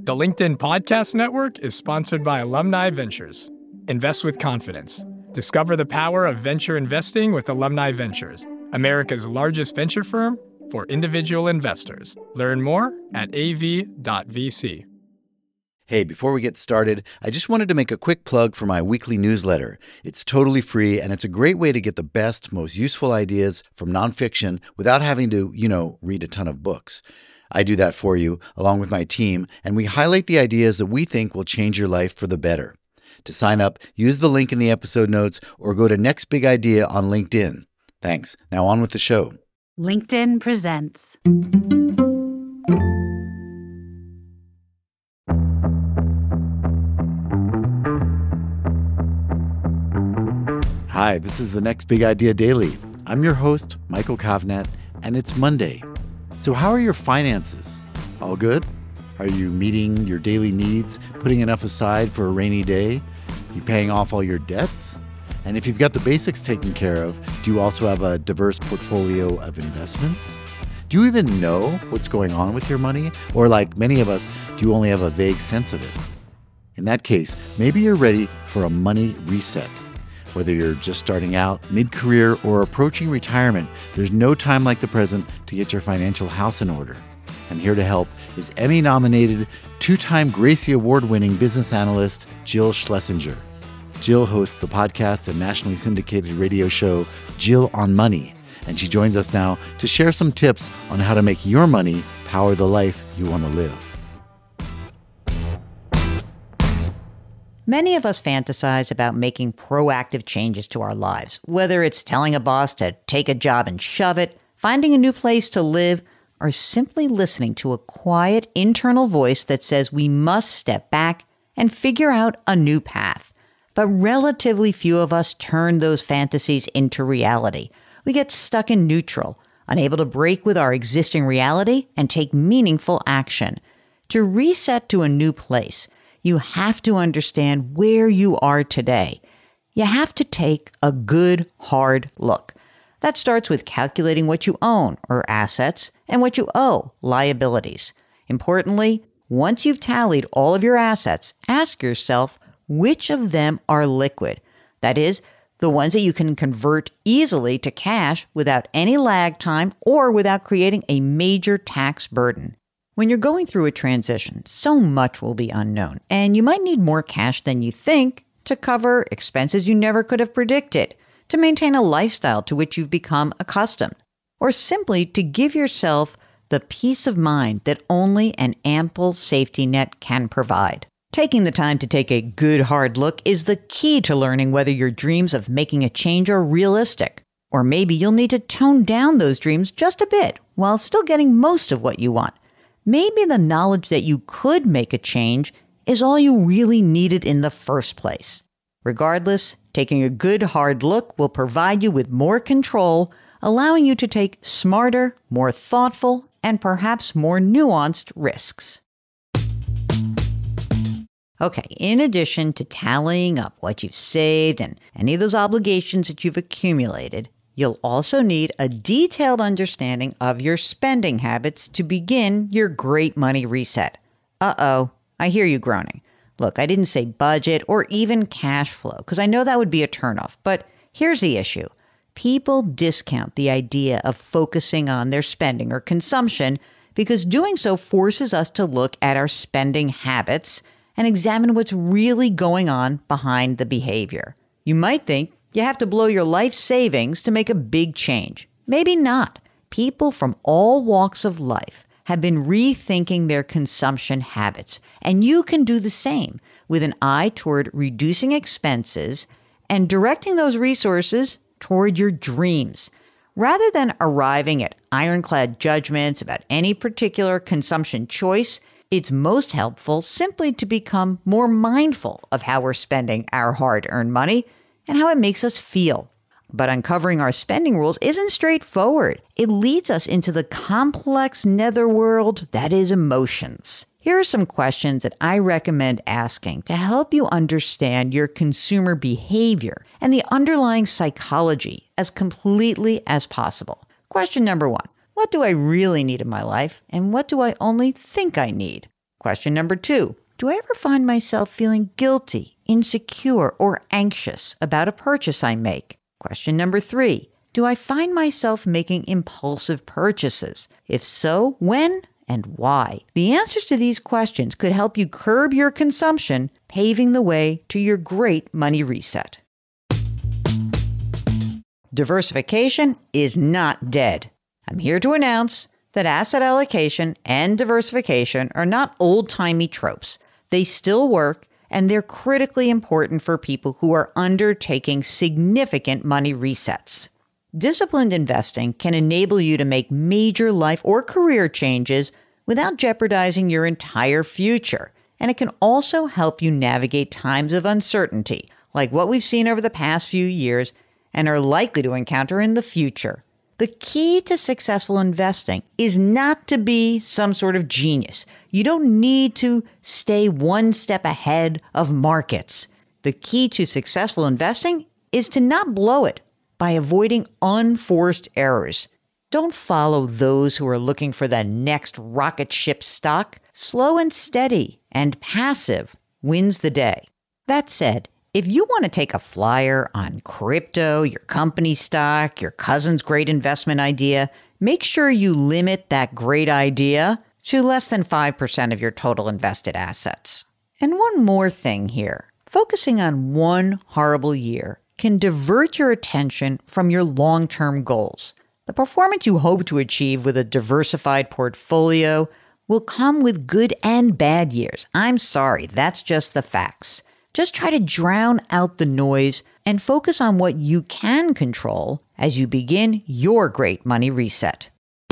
The LinkedIn Podcast Network is sponsored by Alumni Ventures. Invest with confidence. Discover the power of venture investing with Alumni Ventures, America's largest venture firm for individual investors. Learn more at av.vc. Hey, before we get started, I just wanted to make a quick plug for my weekly newsletter. It's totally free, and it's a great way to get the best, most useful ideas from nonfiction without having to, read a ton of books. I do that for you, along with my team, and we highlight the ideas that we think will change your life for the better. To sign up, use the link in the episode notes or go to Next Big Idea on LinkedIn. Thanks. Now on with the show. LinkedIn presents. Hi, this is the Next Big Idea Daily. I'm your host, Michael Kovnat, and it's Monday. So how are your finances? All good? Are you meeting your daily needs, putting enough aside for a rainy day? You paying off all your debts? And if you've got the basics taken care of, do you also have a diverse portfolio of investments? Do you even know what's going on with your money? Or like many of us, do you only have a vague sense of it? In that case, maybe you're ready for a money reset. Whether you're just starting out, mid-career, or approaching retirement, there's no time like the present to get your financial house in order. And here to help is Emmy-nominated, two-time Gracie Award-winning business analyst Jill Schlesinger. Jill hosts the podcast and nationally syndicated radio show Jill on Money, and she joins us now to share some tips on how to make your money power the life you want to live. Many of us fantasize about making proactive changes to our lives, whether it's telling a boss to take a job and shove it, finding a new place to live, or simply listening to a quiet internal voice that says we must step back and figure out a new path. But relatively few of us turn those fantasies into reality. We get stuck in neutral, unable to break with our existing reality and take meaningful action. To reset to a new place, you have to understand where you are today. You have to take a good, hard look. That starts with calculating what you own, or assets, and what you owe, liabilities. Importantly, once you've tallied all of your assets, ask yourself which of them are liquid. That is, the ones that you can convert easily to cash without any lag time or without creating a major tax burden. When you're going through a transition, so much will be unknown, and you might need more cash than you think to cover expenses you never could have predicted, to maintain a lifestyle to which you've become accustomed, or simply to give yourself the peace of mind that only an ample safety net can provide. Taking the time to take a good hard look is the key to learning whether your dreams of making a change are realistic, or maybe you'll need to tone down those dreams just a bit while still getting most of what you want. Maybe the knowledge that you could make a change is all you really needed in the first place. Regardless, taking a good hard look will provide you with more control, allowing you to take smarter, more thoughtful, and perhaps more nuanced risks. Okay, in addition to tallying up what you've saved and any of those obligations that you've accumulated, you'll also need a detailed understanding of your spending habits to begin your great money reset. Uh-oh, I hear you groaning. Look, I didn't say budget or even cash flow, because I know that would be a turnoff. But here's the issue. People discount the idea of focusing on their spending or consumption because doing so forces us to look at our spending habits and examine what's really going on behind the behavior. You might think you have to blow your life savings to make a big change. Maybe not. People from all walks of life have been rethinking their consumption habits, and you can do the same with an eye toward reducing expenses and directing those resources toward your dreams. Rather than arriving at ironclad judgments about any particular consumption choice, it's most helpful simply to become more mindful of how we're spending our hard-earned money and how it makes us feel. But uncovering our spending rules isn't straightforward. It leads us into the complex netherworld that is emotions. Here are some questions that I recommend asking to help you understand your consumer behavior and the underlying psychology as completely as possible. Question number 1. What do I really need in my life, and what do I only think I need? Question number 2, do I ever find myself feeling guilty, insecure, or anxious about a purchase I make? Question number 3, do I find myself making impulsive purchases? If so, when and why? The answers to these questions could help you curb your consumption, paving the way to your great money reset. Diversification is not dead. I'm here to announce that asset allocation and diversification are not old-timey tropes. They still work, and they're critically important for people who are undertaking significant money resets. Disciplined investing can enable you to make major life or career changes without jeopardizing your entire future. And it can also help you navigate times of uncertainty, like what we've seen over the past few years and are likely to encounter in the future. The key to successful investing is not to be some sort of genius. You don't need to stay one step ahead of markets. The key to successful investing is to not blow it by avoiding unforced errors. Don't follow those who are looking for the next rocket ship stock. Slow and steady and passive wins the day. That said, if you want to take a flyer on crypto, your company stock, your cousin's great investment idea, make sure you limit that great idea to less than 5% of your total invested assets. And one more thing here. Focusing on one horrible year can divert your attention from your long-term goals. The performance you hope to achieve with a diversified portfolio will come with good and bad years. I'm sorry, that's just the facts. Just try to drown out the noise and focus on what you can control as you begin your great money reset.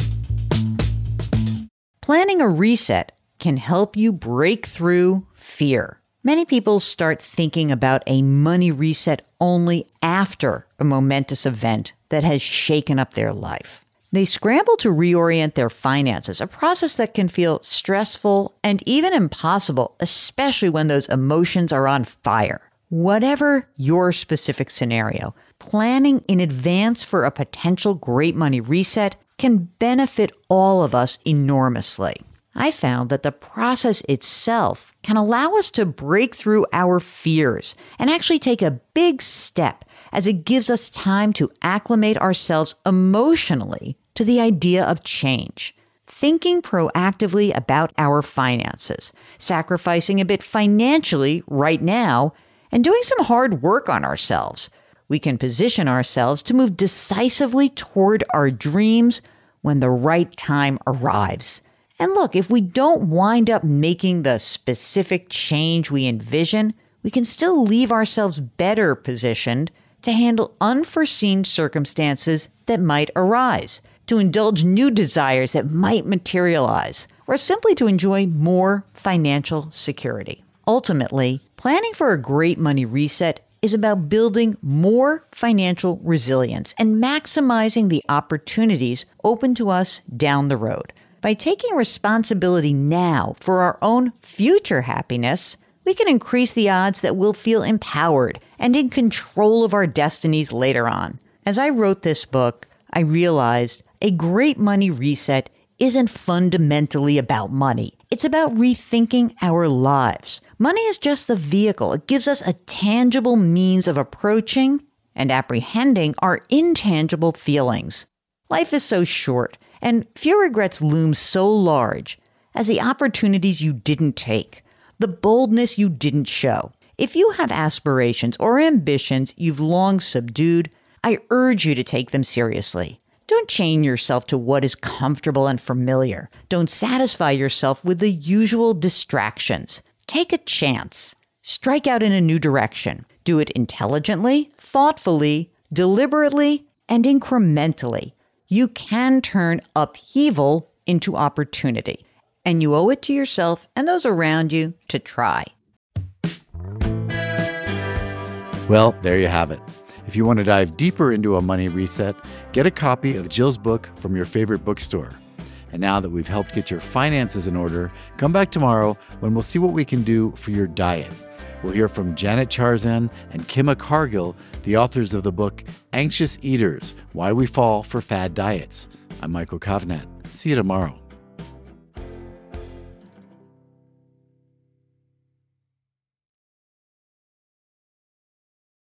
Planning a reset can help you break through fear. Many people start thinking about a money reset only after a momentous event that has shaken up their life. They scramble to reorient their finances, a process that can feel stressful and even impossible, especially when those emotions are on fire. Whatever your specific scenario, planning in advance for a potential great money reset can benefit all of us enormously. I found that the process itself can allow us to break through our fears and actually take a big step, as it gives us time to acclimate ourselves emotionally to the idea of change. Thinking proactively about our finances, sacrificing a bit financially right now, and doing some hard work on ourselves, we can position ourselves to move decisively toward our dreams when the right time arrives. And look, if we don't wind up making the specific change we envision, we can still leave ourselves better positioned to handle unforeseen circumstances that might arise, to indulge new desires that might materialize, or simply to enjoy more financial security. Ultimately, planning for a great money reset is about building more financial resilience and maximizing the opportunities open to us down the road. By taking responsibility now for our own future happiness, we can increase the odds that we'll feel empowered and in control of our destinies later on. As I wrote this book, I realized a great money reset isn't fundamentally about money. It's about rethinking our lives. Money is just the vehicle. It gives us a tangible means of approaching and apprehending our intangible feelings. Life is so short, and few regrets loom so large as the opportunities you didn't take, the boldness you didn't show. If you have aspirations or ambitions you've long subdued, I urge you to take them seriously. Don't chain yourself to what is comfortable and familiar. Don't satisfy yourself with the usual distractions. Take a chance. Strike out in a new direction. Do it intelligently, thoughtfully, deliberately, and incrementally. You can turn upheaval into opportunity, and you owe it to yourself and those around you to try. Well, there you have it. If you want to dive deeper into a money reset, get a copy of Jill's book from your favorite bookstore. And now that we've helped get your finances in order, come back tomorrow when we'll see what we can do for your diet. We'll hear from Janet Charzan and Kima Cargill, the authors of the book Anxious Eaters: Why We Fall for Fad Diets. I'm Michael Kovnat. See you tomorrow.